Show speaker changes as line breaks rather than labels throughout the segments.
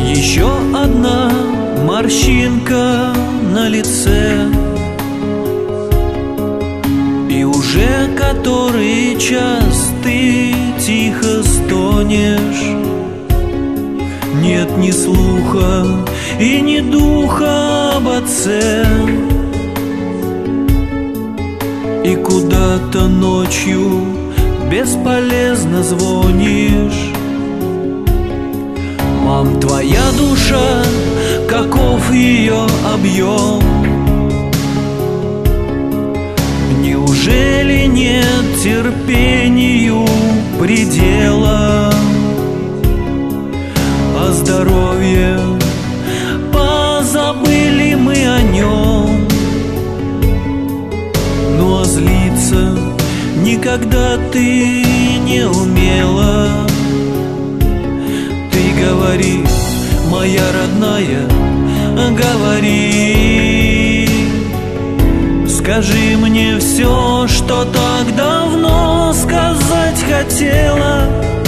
Еще одна морщинка на лице, и уже который час ты тихо стонешь. Нет ни слуха и ни духа об отце, и куда-то ночью бесполезно звонишь. Мам, твоя душа, каков ее объем? Неужели нет терпению предела? О здоровье позабыли мы о нем, ну а злиться никогда ты не умела. Ты говори, моя родная, говори. Скажи мне все, что так давно сказать хотела.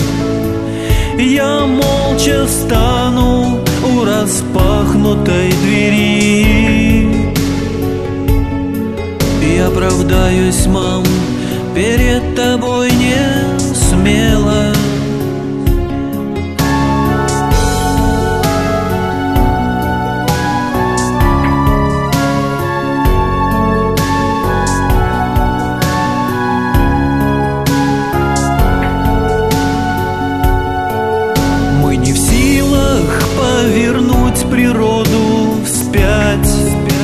Я молча встану у распахнутой двери и оправдаюсь, мам, перед тобой не смело. Повернуть природу вспять,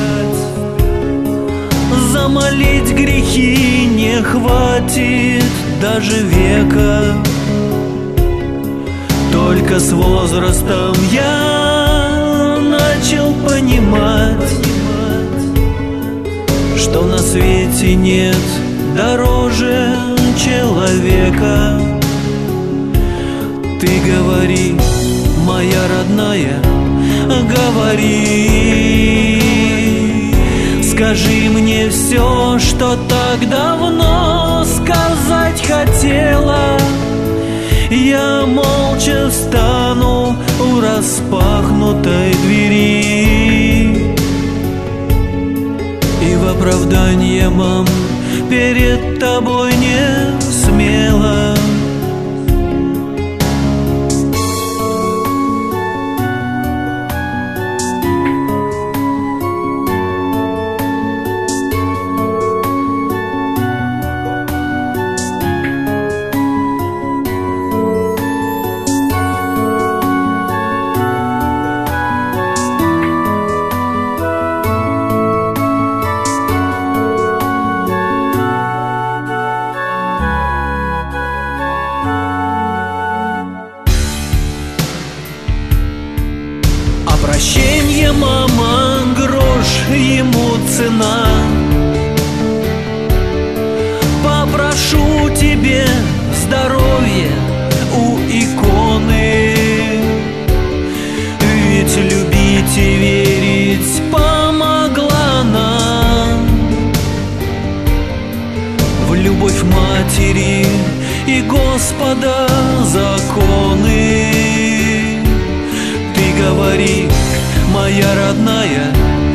замолить грехи не хватит даже века. Только с возрастом я начал понимать, что на свете нет дороже человека. Ты говори, моя родная, говори. Скажи мне все, что так давно сказать хотела. Я молча встану у распахнутой двери и в оправдание, мам, перед тобой не смело. Прощенье, мама, грош ему цена. Попрошу тебе здоровья у иконы, ведь любить и верить помогла нам в любовь матери и Господа законы. Ты говори, моя родная,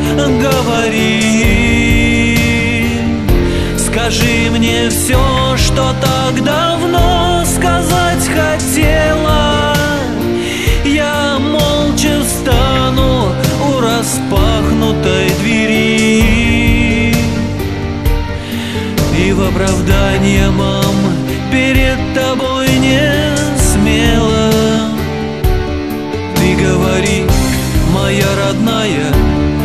говори. Скажи мне все, что так давно сказать хотела. Я молча встану у распахнутой двери и в оправдание, мам, перед тобой не смело. Ты говори, моя родная,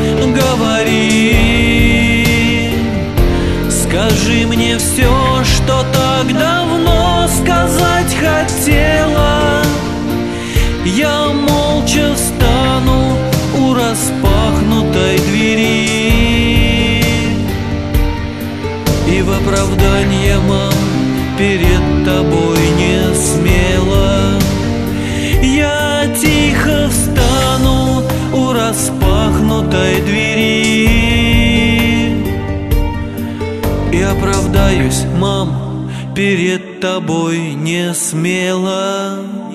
говори. Скажи мне все, что так давно сказать хотела. Я молча встану у распахнутой двери и в оправдание, мам, перед тобой не смело. Я тихо встану у распахнутой двери и оправдаюсь, мам, перед тобой не смело.